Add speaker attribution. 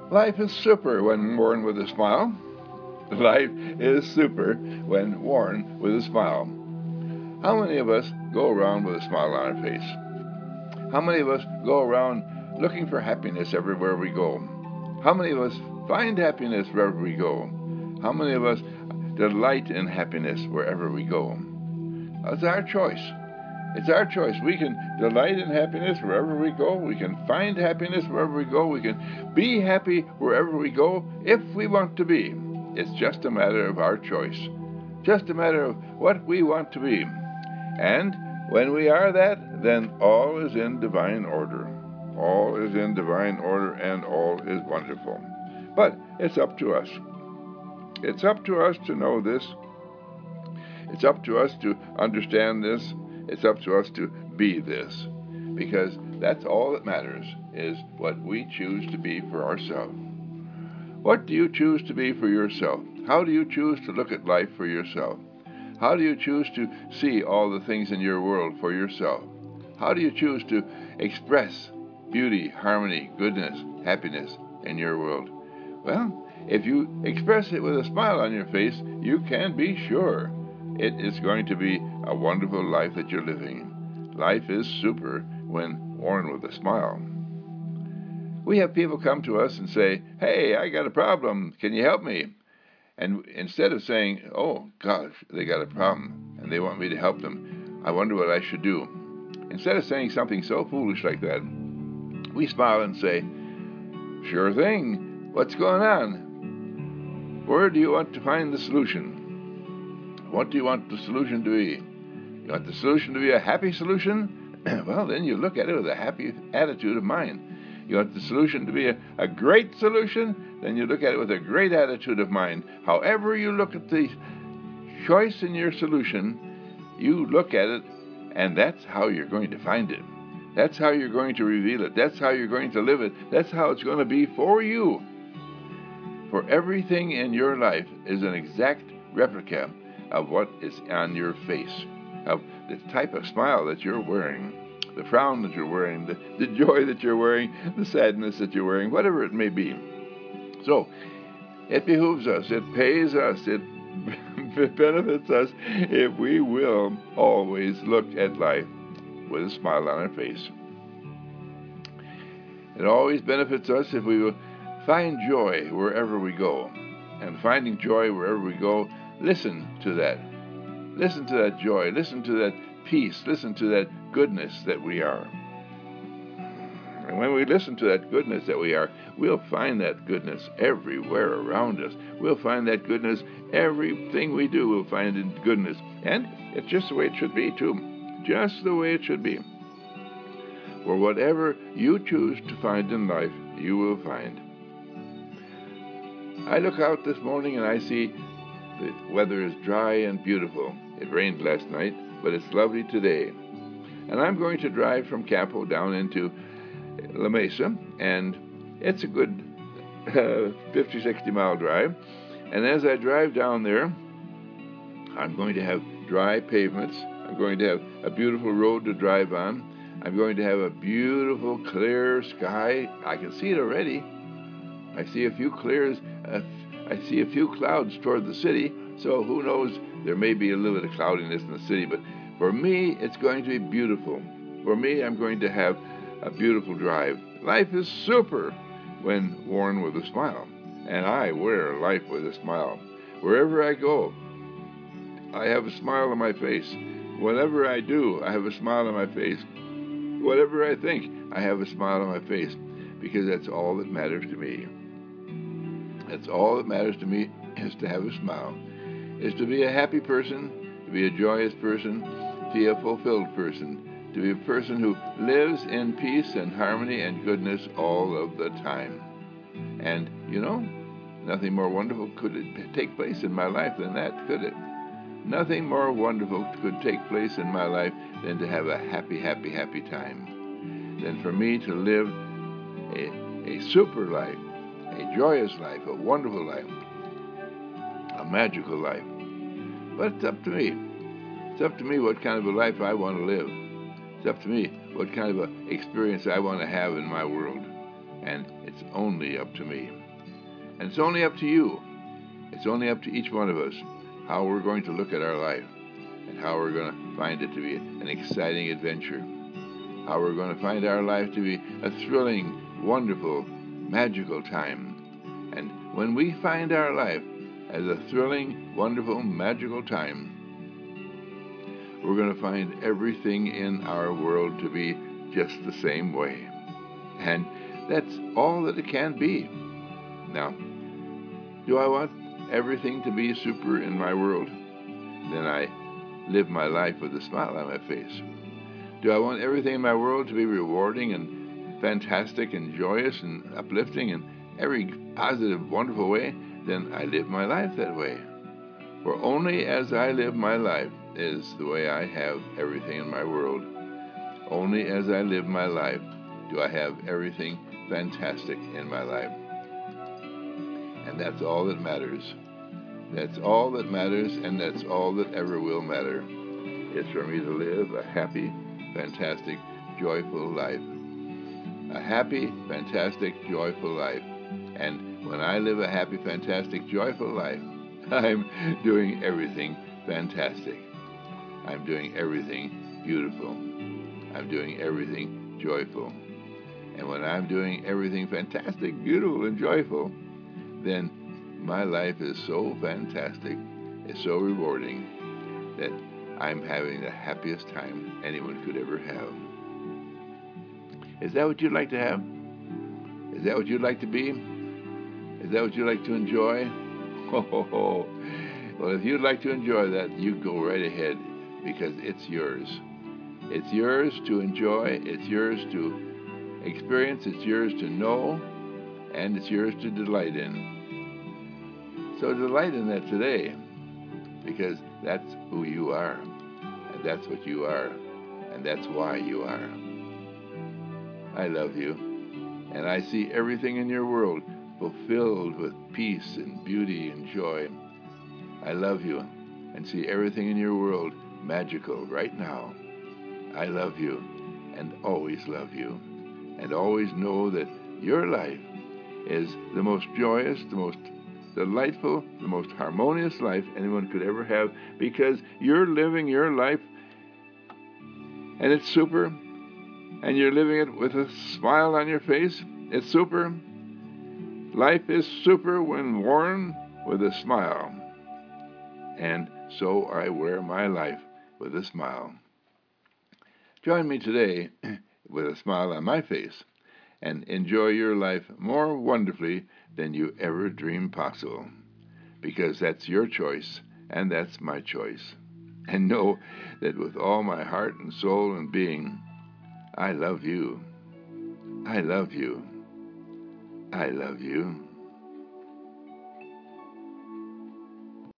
Speaker 1: Life is super when worn with a smile. Life is super when worn with a smile. How many of us go around with a smile on our face? How many of us go around looking for happiness everywhere we go? How many of us find happiness wherever we go? How many of us delight in happiness wherever we go? That's our choice. It's our choice. We can delight in happiness wherever we go. We can find happiness wherever we go. We can be happy wherever we go if we want to be. It's just a matter of our choice. Just a matter of what we want to be. And when we are that, then all is in divine order. All is in divine order and all is wonderful. But it's up to us. It's up to us to know this. It's up to us to understand this. It's up to us to be this. Because that's all that matters, is what we choose to be for ourselves. What do you choose to be for yourself? How do you choose to look at life for yourself? How do you choose to see all the things in your world for yourself? How do you choose to express beauty, harmony, goodness, happiness in your world? Well, if you express it with a smile on your face, you can be sure it is going to be a wonderful life that you're living. Life is super when worn with a smile. We have people come to us and say, "Hey, I got a problem. Can you help me?" And instead of saying, "Oh, gosh, they got a problem and they want me to help them. I wonder what I should do." Instead of saying something so foolish like that, we smile and say, "Sure thing. What's going on? Where do you want to find the solution? What do you want the solution to be? You want the solution to be a happy solution? Well, then you look at it with a happy attitude of mind. You want the solution to be a great solution? Then you look at it with a great attitude of mind. However you look at the choice in your solution, you look at it, and that's how you're going to find it. That's how you're going to reveal it. That's how you're going to live it. That's how it's going to be for you. For everything in your life is an exact replica of what is on your face, of the type of smile that you're wearing, the frown that you're wearing, the joy that you're wearing, the sadness that you're wearing, whatever it may be. So, it behooves us, it pays us, it benefits us if we will always look at life with a smile on our face. It always benefits us if we will find joy wherever we go. And finding joy wherever we go, listen to that. Listen to that joy. Listen to that peace. Listen to that goodness that we are. And when we listen to that goodness that we are, we'll find that goodness everywhere around us. We'll find that goodness everything we do. We'll find in goodness. And it's just the way it should be, too. Just the way it should be. For whatever you choose to find in life, you will find. I look out this morning and I see the weather is dry and beautiful. It rained last night, but it's lovely today. And I'm going to drive from Campo down into La Mesa, and it's a good 50, 60-mile drive. And as I drive down there, I'm going to have dry pavements. I'm going to have a beautiful road to drive on. I'm going to have a beautiful, clear sky. I can see it already. I see a few I see a few clouds toward the city, so who knows, there may be a little bit of cloudiness in the city, but for me, it's going to be beautiful. For me, I'm going to have a beautiful drive. Life is super when worn with a smile, and I wear life with a smile. Wherever I go, I have a smile on my face. Whatever I do, I have a smile on my face. Whatever I think, I have a smile on my face, because that's all that matters to me. That's all that matters to me, is to have a smile, is to be a happy person, to be a joyous person, to be a fulfilled person, to be a person who lives in peace and harmony and goodness all of the time. And, nothing more wonderful could take place in my life than that, could it? Nothing more wonderful could take place in my life than to have a happy, happy, happy time. Than for me to live a super life, a joyous life, a wonderful life, a magical life. But it's up to me. It's up to me what kind of a life I want to live. It's up to me what kind of an experience I want to have in my world. and it's only up to me. And it's only up to you. It's only up to each one of us how we're going to look at our life and how we're going to find it to be an exciting adventure. How we're going to find our life to be a thrilling, wonderful, magical time. And when we find our life as a thrilling, wonderful, magical time, we're going to find everything in our world to be just the same way. And that's all that it can be. Now, do I want everything to be super in my world? Then I live my life with a smile on my face. Do I want everything in my world to be rewarding and fantastic and joyous and uplifting in every positive, wonderful way? Then I live my life that way. For only as I live my life is the way I have everything in my world. Only as I live my life do I have everything fantastic in my life. And that's all that matters. That's all that matters, and that's all that ever will matter. It's for me to live a happy, fantastic, joyful life. A happy, fantastic, joyful life. And when I live a happy, fantastic, joyful life, I'm doing everything fantastic. I'm doing everything beautiful. I'm doing everything joyful. And when I'm doing everything fantastic, beautiful, and joyful, then my life is so fantastic, it's so rewarding, that I'm having the happiest time anyone could ever have. Is that what you'd like to have? Is that what you'd like to be? Is that what you'd like to enjoy? Oh, well, if you'd like to enjoy that, you go right ahead, because it's yours. It's yours to enjoy, it's yours to experience, it's yours to know, and it's yours to delight in. So delight in that today, because that's who you are, and that's what you are, and that's why you are. I love you, and I see everything in your world fulfilled with peace and beauty and joy. I love you, and see everything in your world magical right now. I love you, and always love you, and always know that your life is the most joyous, the most delightful, the most harmonious life anyone could ever have, because you're living your life and it's super, and you're living it with a smile on your face. It's super. Life is super when worn with a smile. And so I wear my life with a smile. Join me today with a smile on my face and enjoy your life more wonderfully than you ever dreamed possible, because that's your choice and that's my choice. And know that with all my heart and soul and being, I love you. I love you. I love you.